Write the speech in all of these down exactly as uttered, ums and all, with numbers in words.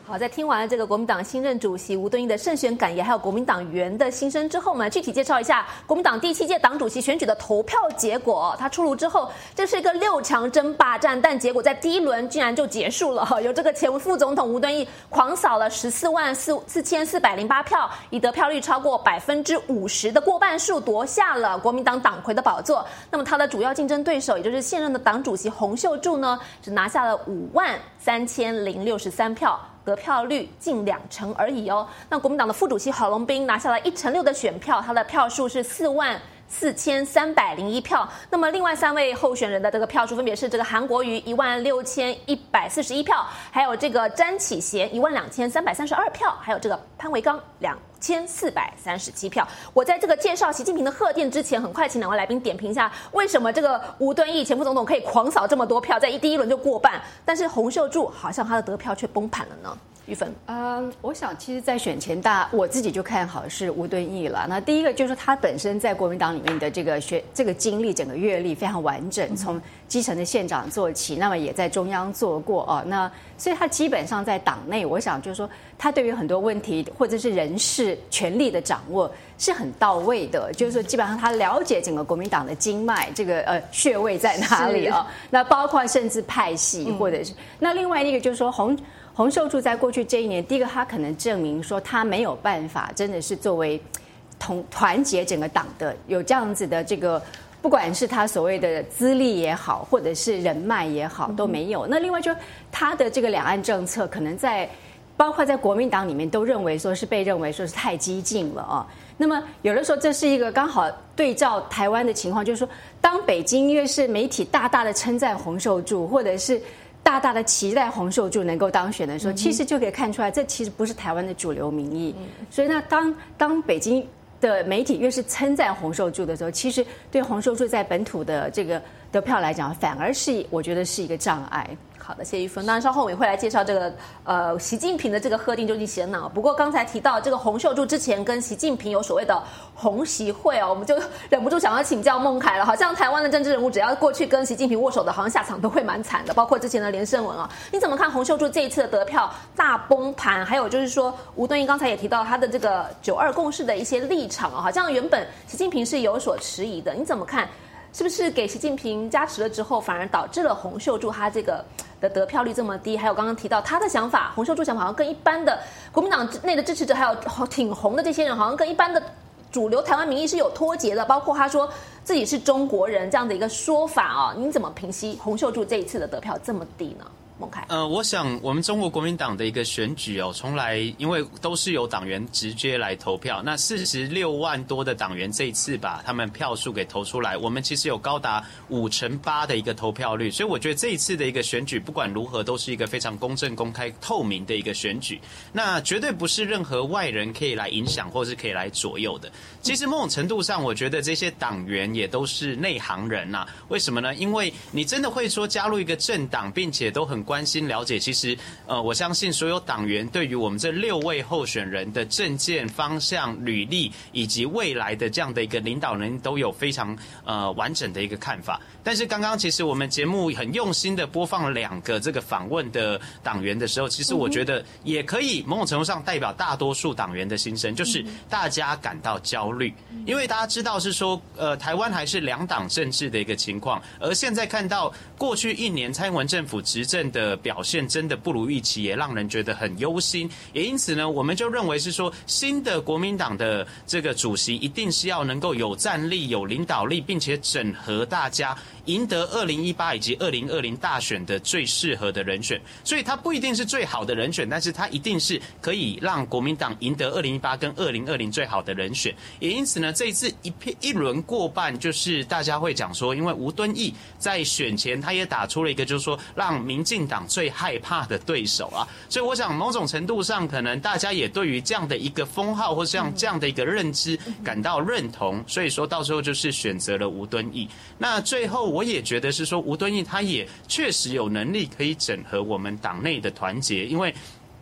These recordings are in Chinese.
好，在听完了这个国民党新任主席吴敦义的胜选感言，还有国民党员的心声之后呢，具体介绍一下国民党第七届党主席选举的投票结果。它出炉之后，这是一个六强争霸战，但结果在第一轮竟然就结束了。由这个前副总统吴敦义狂扫了十四万四四千四百零八票，以得票率超过百分之五十的过半数夺下了国民党党魁的宝座。那么他的主要竞争对手，也就是现任的党主席洪秀柱呢，只拿下了五万三千零六十三票。得票率近两成而已哦。那国民党的副主席郝龙斌拿下了一成六的选票，他的票数是四万四千三百零一票。那么另外三位候选人的这个票数分别是这个韩国瑜一万六千一百四十一票，还有这个詹启贤一万两千三百三十二票，还有这个潘维刚两千四百三十七票。我在这个介绍习近平的贺电之前，很快请两位来宾点评一下，为什么这个吴敦义前副总统可以狂扫这么多票，在第一轮就过半，但是洪秀柱好像他的得票却崩盘了呢？玉芬， 嗯，我想其实，在选前大我自己就看好是吴敦义了。那第一个就是他本身在国民党里面的这个学这个经历，整个阅历非常完整，从基层的县长做起，那么也在中央做过啊。那所以他基本上在党内，我想就是说，他对于很多问题或者是人事权力的掌握是很到位的，就是说基本上他了解整个国民党的经脉，这个呃穴位在哪里啊？那包括甚至派系，或者是、嗯、那另外一个就是说洪。洪秀柱在过去这一年，第一个他可能证明说他没有办法，真的是作为同团结整个党的有这样子的这个，不管是他所谓的资历也好，或者是人脉也好，都没有。那另外就他的这个两岸政策，可能在包括在国民党里面都认为说是被认为说是太激进了啊。那么有的时候这是一个刚好对照台湾的情况，就是说当北京因为是媒体大大的称赞洪秀柱，或者是大大的期待洪秀柱能够当选的时候，其实就可以看出来，这其实不是台湾的主流民意。所以呢，当当北京的媒体越是称赞洪秀柱的时候，其实对洪秀柱在本土的这个得票来讲，反而是我觉得是一个障碍。 好的，谢玉芬。当然，稍后我们也会来介绍这个呃习近平的这个贺电究竟写哪。不过刚才提到这个洪秀柱之前跟习近平有所谓的洪习会哦，我们就忍不住想要请教孟凯了。好像台湾的政治人物只要过去跟习近平握手的，好像下场都会蛮惨的。包括之前的连胜文啊，你怎么看洪秀柱这一次的得票大崩盘？还有就是说，吴敦义刚才也提到他的这个九二共识的一些立场啊，好像原本习近平是有所迟疑的，你怎么看？是不是给习近平加持了之后，反而导致了洪秀柱他这个的得票率这么低？还有刚刚提到他的想法，洪秀柱想法好像跟一般的国民党内的支持者，还有挺红的这些人，好像跟一般的主流台湾民意是有脱节的。包括他说自己是中国人这样的一个说法啊，您怎么评析洪秀柱这一次的得票这么低呢？孟凯， 呃，我想我们中国国民党的一个选举哦，从来因为都是由党员直接来投票，那四十六万多的党员这一次把他们票数给投出来，我们其实有高达五成八的一个投票率，所以我觉得这一次的一个选举不管如何都是一个非常公正、公开、透明的一个选举，那绝对不是任何外人可以来影响或是可以来左右的。其实某种程度上，我觉得这些党员也都是内行人呐、啊。为什么呢？因为你真的会说加入一个政党，并且都很关心了解，其实呃，我相信所有党员对于我们这六位候选人的政见方向、履历以及未来的这样的一个领导人都有非常呃完整的一个看法。但是刚刚其实我们节目很用心的播放了两个这个访问的党员的时候，其实我觉得也可以某种程度上代表大多数党员的心声，就是大家感到焦虑，因为大家知道是说呃台湾还是两党政治的一个情况，而现在看到过去一年蔡英文政府执政的表现真的不如预期，也让人觉得很忧心。也因此呢，我们就认为是说，新的国民党的这个主席一定是要能够有战力、有领导力，并且整合大家，赢得二零一八以及二零二零大选的最适合的人选。所以他不一定是最好的人选，但是他一定是可以让国民党赢得二零一八跟二零二零最好的人选。也因此呢，这一次一片一轮过半，就是大家会讲说，因为吴敦义在选前他也打出了一个，就是说让民进党最害怕的对手啊，所以我想某种程度上，可能大家也对于这样的一个封号或像这样的一个认知感到认同，所以说到时候就是选择了吴敦义。那最后我也觉得是说，吴敦义他也确实有能力可以整合我们党内的团结，因为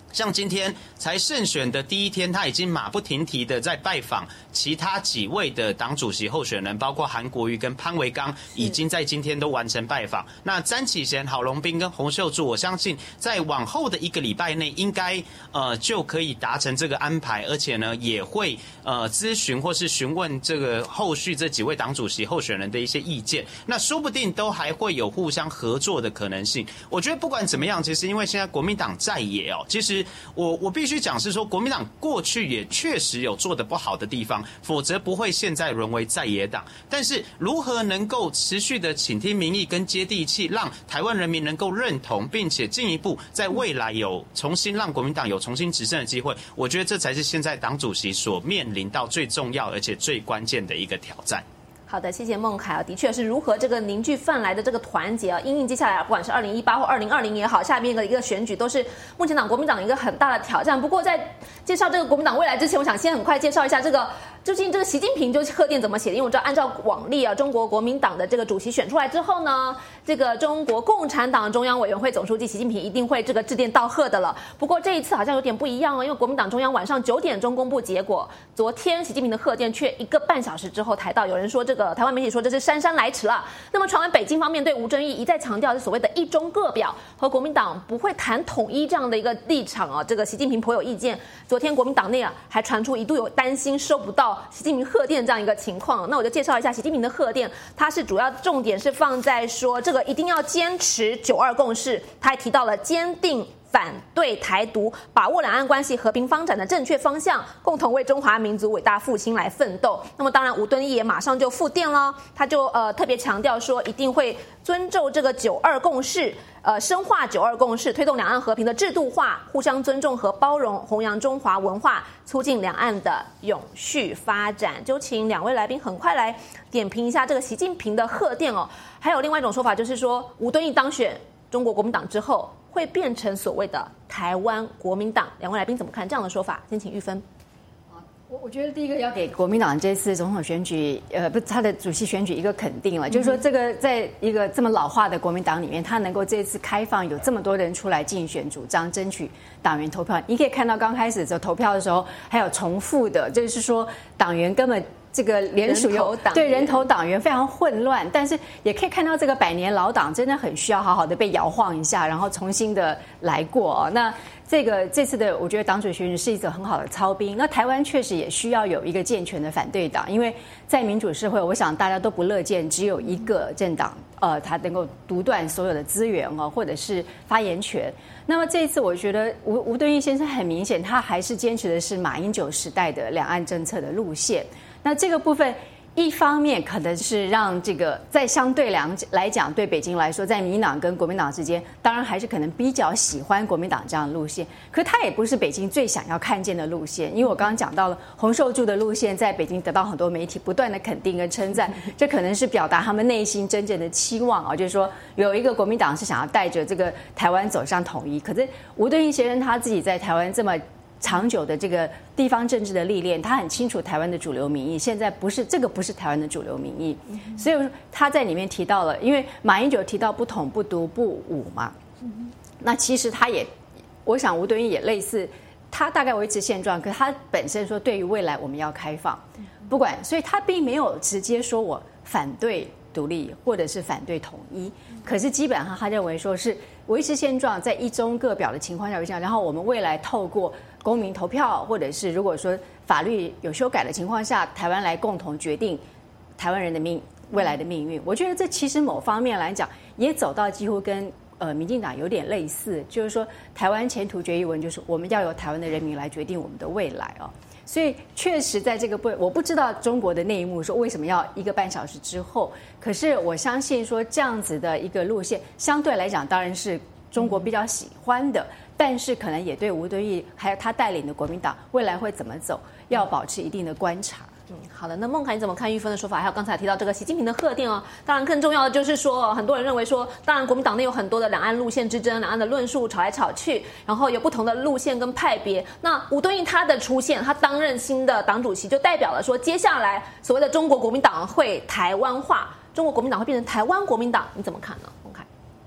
像今天才胜选的第一天，他已经马不停蹄的在拜访其他几位的党主席候选人，包括韩国瑜跟潘维刚，已经在今天都完成拜访。那詹启贤、郝龙斌跟洪秀柱，我相信在往后的一个礼拜内，应该呃就可以达成这个安排，而且呢也会呃咨询或是询问这个后续这几位党主席候选人的一些意见。那说不定都还会有互相合作的可能性。我觉得不管怎么样，其实因为现在国民党在野哦，其实我我必须讲是说，国民党过去也确实有做得不好的地方，否则不会现在沦为在野党。但是如何能够持续的倾听民意跟接地气，让台湾人民能够认同，并且进一步在未来有重新让国民党有重新执政的机会，我觉得这才是现在党主席所面临到最重要而且最关键的一个挑战。 好的，谢谢孟凯啊，的确是如何这个凝聚泛来的这个团结啊，因应接下来不管是二零一八或二零二零也好，下面的一个选举都是目前党国民党一个很大的挑战。不过在介绍这个国民党未来之前，我想先很快介绍一下这个究竟这个习近平就是贺电怎么写的，因为我知道按照往例啊，中国国民党的这个主席选出来之后呢，这个中国共产党中央委员会总书记习近平一定会这个致电道贺的了。不过这一次好像有点不一样哦，因为国民党中央晚上九点钟公布结果，昨天习近平的贺电却一个半小时之后才到，有人说这个台湾媒体说这是姗姗来迟了。那么传闻北京方面对吴敦义一再强调是所谓的一中各表和国民党不会谈统一这样的一个立场啊，这个习近平颇有意见。昨天国民党内啊还传出一度有担心收不到习近平贺电这样一个情况。那我就介绍一下习近平的贺电，它是主要重点是放在说这个一定要坚持九二共识，他还提到了坚定反对台独，把握两岸关系和平发展的正确方向，共同为中华民族伟大复兴来奋斗。那么当然吴敦义也马上就复电了，他就呃特别强调说一定会尊重这个九二共识，呃深化九二共识，推动两岸和平的制度化，互相尊重和包容，弘扬中华文化，促进两岸的永续发展。就请两位来宾很快来点评一下这个习近平的贺电哦。还有另外一种说法就是说，吴敦义当选中国国民党之后会变成所谓的台湾国民党，两位来宾怎么看这样的说法？先请玉芬。 我我觉得第一个要给国民党这次总统选举，呃，不，他的主席选举一个肯定了，嗯、就是说这个在一个这么老化的国民党里面，他能够这次开放有这么多人出来竞选主张，争取党员投票。你可以看到刚开始的投票的时候还有重复的，就是说党员根本。这个联署有对人头党员非常混乱，但是也可以看到这个百年老党真的很需要好好的被摇晃一下，然后重新的来过哦。那这个这次的我觉得党主席选举是一个很好的操兵。那台湾确实也需要有一个健全的反对党，因为在民主社会，我想大家都不乐见只有一个政党，呃，它能够独断所有的资源哦，或者是发言权。那么这一次，我觉得吴吴敦义先生很明显，他还是坚持的是马英九时代的两岸政策的路线。那这个部分，一方面可能是让这个在相对两来讲，对北京来说，在民进党跟国民党之间，当然还是可能比较喜欢国民党这样的路线。可它也不是北京最想要看见的路线，因为我刚刚讲到了洪秀柱的路线，在北京得到很多媒体不断的肯定跟称赞，这可能是表达他们内心真正的期望啊，就是说有一个国民党是想要带着这个台湾走向统一。可是吴敦义先生他自己在台湾这么长久的这个地方政治的历练，他很清楚台湾的主流民意，现在不是这个不是台湾的主流民意，所以他在里面提到了，因为马英九提到不统不独不武嘛，那其实他也，我想吴敦义也类似，他大概维持现状，可是他本身说对于未来我们要开放，不管，所以他并没有直接说我反对独立或者是反对统一，可是基本上他认为说是维持现状，在一中各表的情况下，然后我们未来透过公民投票，或者是如果说法律有修改的情况下，台湾来共同决定台湾人的命未来的命运。我觉得这其实某方面来讲，也走到几乎跟呃民进党有点类似，就是说台湾前途决议文就是我们要由台湾的人民来决定我们的未来哦。所以确实在这个部分，我不知道中国的内幕说为什么要一个半小时之后，可是我相信说这样子的一个路线，相对来讲当然是中国比较喜欢的，但是可能也对吴敦义还有他带领的国民党未来会怎么走，要保持一定的观察。 嗯，好的。那孟凯你怎么看玉芬的说法？还有刚才提到这个习近平的贺电哦，当然更重要的就是说，很多人认为说，当然国民党内有很多的两岸路线之争，两岸的论述吵来吵去，然后有不同的路线跟派别。那吴敦义他的出现，他担任新的党主席，就代表了说，接下来所谓的中国国民党会台湾化，中国国民党会变成台湾国民党，你怎么看呢？孟凯？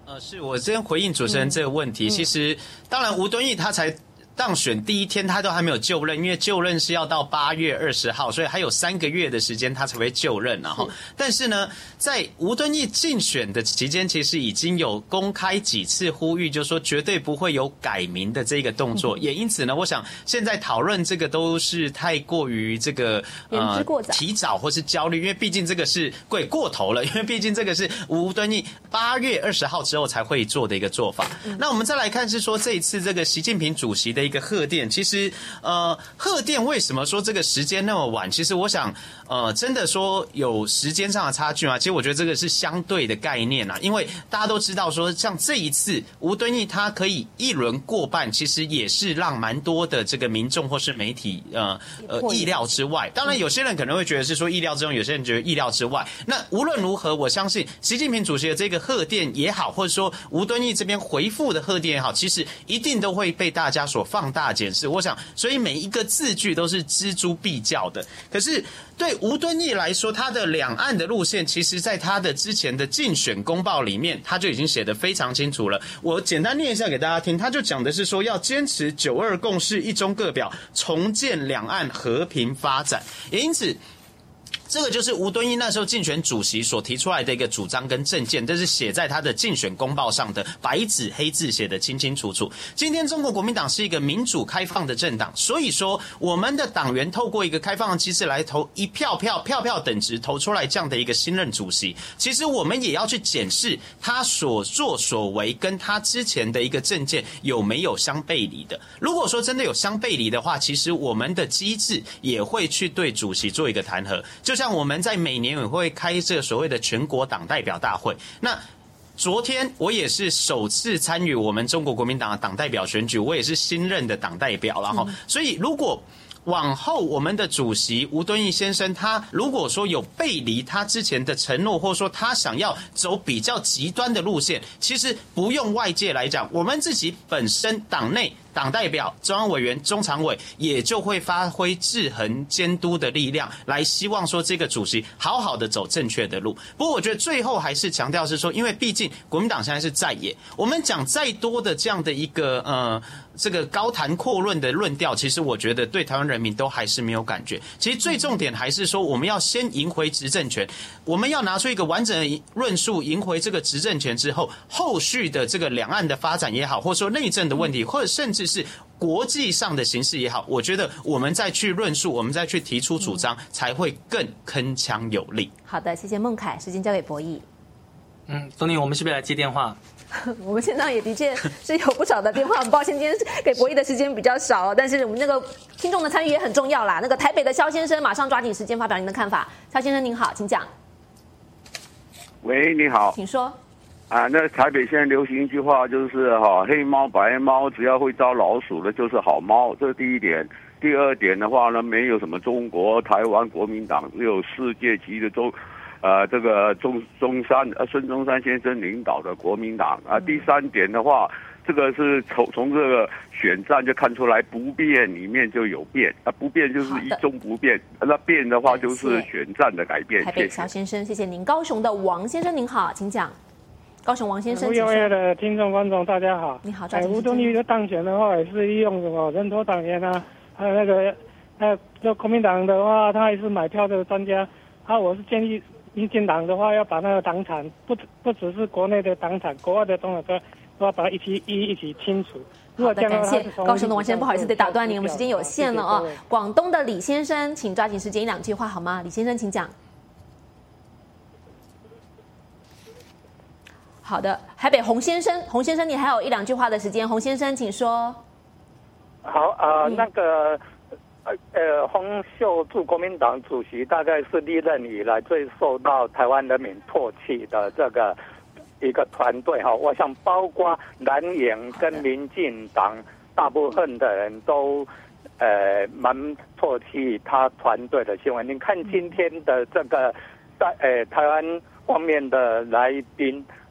呃，是我先回应主持人这个问题。嗯、其实，当然吴敦义他才当选第一天，他都还没有就任，因为就任是要到八月二十号，所以还有三个月的时间他才会就任。然后，但是呢，在吴敦义竞选的期间，其实已经有公开几次呼吁，就是说绝对不会有改名的这个动作。嗯、也因此呢，我想现在讨论这个都是太过于这个呃提早或是焦虑，因为毕竟这个是贵过头了，因为毕竟这个是吴敦义八月二十号之后才会做的一个做法。嗯、那我们再来看是说这一次这个习近平主席的一个贺电，其实呃贺电为什么说这个时间那么晚？其实我想呃真的说有时间上的差距吗？其实我觉得这个是相对的概念啊，因为大家都知道说像这一次吴敦义他可以一轮过半，其实也是让蛮多的这个民众或是媒体呃呃意料之外。当然有些人可能会觉得是说意料之中，有些人觉得意料之外。那无论如何，我相信习近平主席的这个贺电也好，或者说吴敦义这边回复的贺电也好，其实一定都会被大家所放大检视。我想，所以每一个字句都是锱铢必较的。可是对吴敦义来说，他的两岸的路线，其实在他的之前的竞选公报里面，他就已经写得非常清楚了。我简单念一下给大家听，他就讲的是说，要坚持九二共识、一中各表，重建两岸和平发展。也因此，这个就是吴敦义那时候竞选主席所提出来的一个主张跟政见，这是写在他的竞选公报上的，白纸黑字写得清清楚楚。今天中国国民党是一个民主开放的政党，所以说我们的党员透过一个开放的机制来投一票票票票等值投出来这样的一个新任主席，其实我们也要去检视他所作所为跟他之前的一个政见有没有相背离的。如果说真的有相背离的话，其实我们的机制也会去对主席做一个弹劾。就像我们在每年也会开这个所谓的全国党代表大会，那昨天我也是首次参与我们中国国民党的党代表选举，我也是新任的党代表了哈。嗯、所以如果往后我们的主席吴敦义先生，他如果说有背离他之前的承诺，或者说他想要走比较极端的路线，其实不用外界来讲，我们自己本身党内党代表、中央委员、中常委也就会发挥制衡监督的力量，来希望说这个主席好好的走正确的路。不过我觉得最后还是强调是说，因为毕竟国民党现在是在野，我们讲再多的这样的一个呃这个高谈阔论的论调，其实我觉得对台湾人民都还是没有感觉。其实最重点还是说，我们要先赢回执政权，我们要拿出一个完整的论述，赢回这个执政权之后，后续的这个两岸的发展也好，或者说内政的问题，或者甚至是国际上的形势也好，我觉得我们再去论述，我们再去提出主张，才会更铿锵有力。 好的，谢谢孟凯，时间交给博弈。 嗯，东尼，我们是不是来接电话？ 我们现在也的确是有不少的电话，很抱歉今天给博弈的时间比较少，但是我们那个听众的参与也很重要啦。那个台北的肖先生，马上抓紧时间发表您的看法。肖先生您好，请讲。 喂，你好， 请说。 啊，那台北现在流行一句话，就是哈、哦，黑猫白猫，只要会招老鼠的，就是好猫。这是第一点。第二点的话呢，没有什么中国台湾国民党，只有世界级的中，呃，这个中中山呃孙中山先生领导的国民党啊。第三点的话，这个是从从这个选战就看出来，不变里面就有变啊，不变就是一中不变，那变的话就是选战的改变。 台北肖先生，谢谢您。高雄的王先生您好，请讲。高雄王先生， 各位的听众观众大家好， 你好。 哎，吴敦义的当选的话，也是利用什么人头党员啊，还有那个，呃，就国民党的话，他也是买票的专家。啊，我是建议民进党的话，要把那个党产不不只是国内的党产，国外的党产都都要把它一起一一起清除。 好的，感谢高雄的王先生，不好意思得打断您，我们时间有限了哦。广东的李先生，请抓紧时间，一两句话好吗？李先生，请讲。好的，台北洪先生，洪先生，你还有一两句话的时间，洪先生，请说。 好啊、呃嗯，那个呃，洪秀柱国民党主席大概是历任以来最受到台湾人民唾弃的这个一个团队哈。我想包括蓝营跟民进党大部分的人都呃蛮唾弃他团队的新闻。你看今天的这个在呃台湾方面的来宾。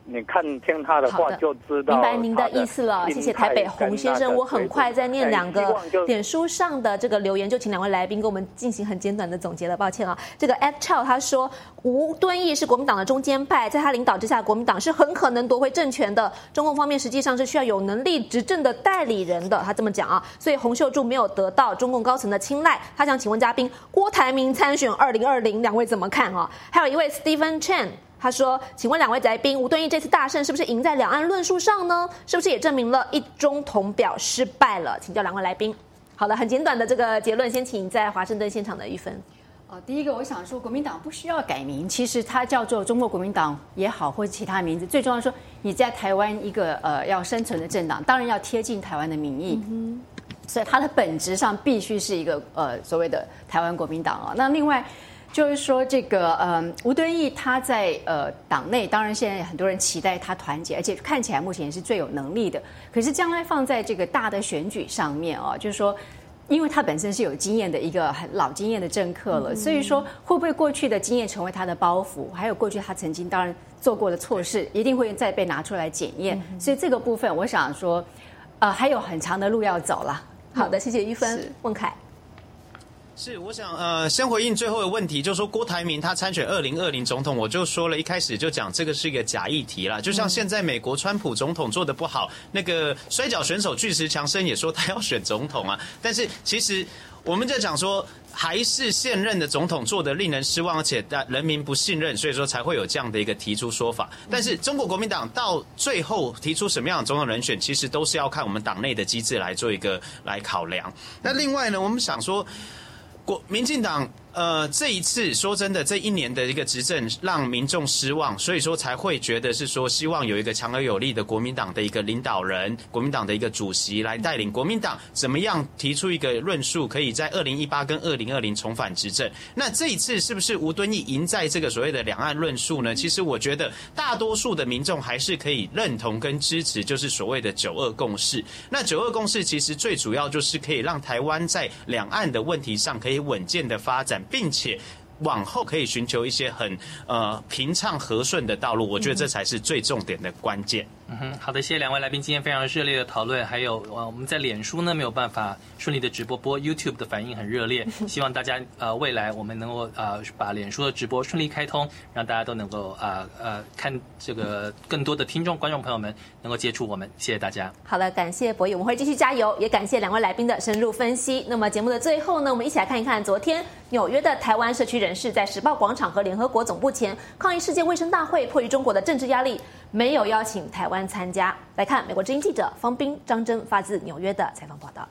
你看听他的话就知道。 明白您的意思了，谢谢台北洪先生。我很快再念两个脸书上的这个留言，就请两位来宾给我们进行很简短的总结了。抱歉啊，这个 F Chow 他说，吴敦义是国民党的中间派，在他领导之下，国民党是很可能夺回政权的。中共方面实际上是需要有能力执政的代理人的，他这么讲啊。所以洪秀柱没有得到中共高层的青睐。他想请问嘉宾，郭台铭参选二零二零，两位怎么看啊？还有一位 Stephen Chen。他说：“请问两位来宾，吴敦义这次大胜是不是赢在两岸论述上呢？是不是也证明了一中同表失败了？请教两位来宾。”好了，很简短的这个结论，先请在华盛顿现场的玉芬。 哦，第一个我想说，国民党不需要改名，其实它叫做中国国民党也好，或者其他名字，最重要说你在台湾一个呃要生存的政党，当然要贴近台湾的民意。嗯，所以它的本质上必须是一个呃所谓的台湾国民党啊。那另外。就是说，这个嗯，吴敦义他在呃党内，当然现在很多人期待他团结，而且看起来目前也是最有能力的。可是将来放在这个大的选举上面啊，就是说，因为他本身是有经验的一个很老经验的政客了，所以说会不会过去的经验成为他的包袱？还有过去他曾经当然做过的错事，一定会再被拿出来检验。所以这个部分，我想说，呃，还有很长的路要走啦。 好的，谢谢玉芬，孟凯。 是，我想呃，先回应最后的问题，就是说郭台铭他参选二零二零总统，我就说了一开始就讲这个是一个假议题啦，就像现在美国川普总统做得不好，那个摔跤选手巨石强森也说他要选总统啊，但是其实我们在讲说。还是现任的总统做得令人失望，而且人民不信任，所以说才会有这样的一个提出说法。但是中国国民党到最后提出什么样的总统人选，其实都是要看我们党内的机制来做一个来考量。那另外呢，我们想说，国民进党。呃，这一次说真的，这一年的一个执政让民众失望，所以说才会觉得是说希望有一个强而有力的国民党的一个领导人，国民党的一个主席来带领国民党怎么样提出一个论述，可以在二零一八跟二零二零重返执政。那这一次是不是吴敦义赢在这个所谓的两岸论述呢？其实我觉得大多数的民众还是可以认同跟支持，就是所谓的九二共识。那九二共识其实最主要就是可以让台湾在两岸的问题上可以稳健的发展。并且往后可以寻求一些很呃平畅和顺的道路，我觉得这才是最重点的关键。 嗯哼，好的，谢谢两位来宾今天非常热烈的讨论，还有呃我们在脸书呢没有办法顺利的直播，不过 YouTube 的反应很热烈，希望大家呃未来我们能够呃把脸书的直播顺利开通，让大家都能够呃呃看这个更多的听众观众朋友们能够接触我们，谢谢大家。 好的，感谢博弈，我们会继续加油，也感谢两位来宾的深入分析。那么节目的最后呢，我们一起来看一看昨天纽约的台湾社区人士在时报广场和联合国总部前抗议世界卫生大会，迫于中国的政治压力，没有邀请台湾参加。来看美国之音记者方斌、张真发自纽约的采访报道。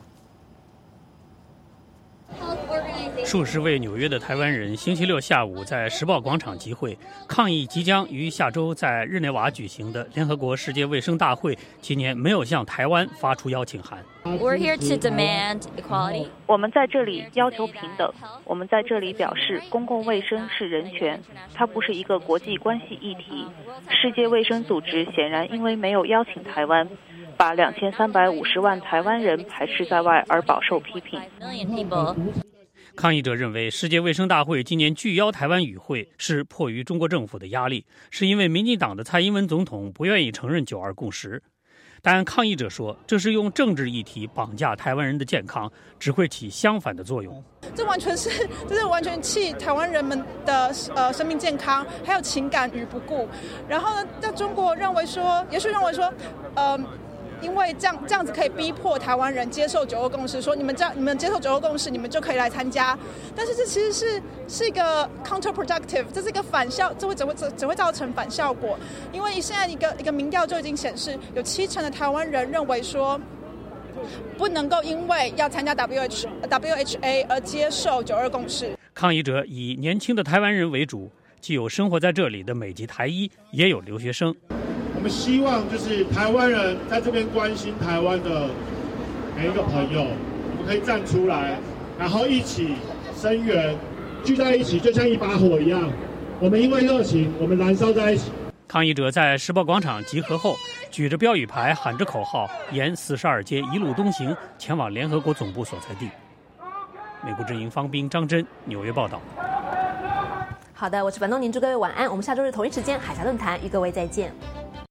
数十位纽约的台湾人星期六下午在时报广场集会，抗议即将于下周在日内瓦举行的联合国世界卫生大会今年没有向台湾发出邀请函。 We're here to demand equality. 我们在这里要求平等，我们在这里表示公共卫生是人权，它不是一个国际关系议题。世界卫生组织显然因为没有邀请台湾，把两千三百五十万台湾人排斥在外而饱受批评。 抗议者认为，世界卫生大会今年拒邀台湾与会是迫于中国政府的压力，是因为民进党的蔡英文总统不愿意承认九二共识。但抗议者说，这是用政治议题绑架台湾人的健康，只会起相反的作用。 这完全是，这是完全弃台湾人们的呃生命健康还有情感于不顾。然后呢，在中国认为说，也许认为说，呃。因为这样这样子可以逼迫台湾人接受九二共识，说你们这样你们接受九二共识，你们就可以来参加。但是这其实是是一个 counterproductive， 这是一个反效，这会只会只会造成反效果。因为现在一个一个民调就已经显示，有七成的台湾人认为说，不能够因为要参加 W H W H A 而接受九二共识。 抗议者以年轻的台湾人为主，既有生活在这里的美籍台裔，也有留学生。 我们希望就是台湾人在这边关心台湾的每一个朋友，我们可以站出来，然后一起声援，聚在一起，就像一把火一样。我们因为热情，我们燃烧在一起。 抗议者在时报广场集合后，举着标语牌，喊着口号，沿四十二街一路东行，前往联合国总部所在地。美国之音方斌、张真，纽约报道。 好的，我是樊东宁，祝各位晚安。我们下周日同一时间海峡论坛与各位再见。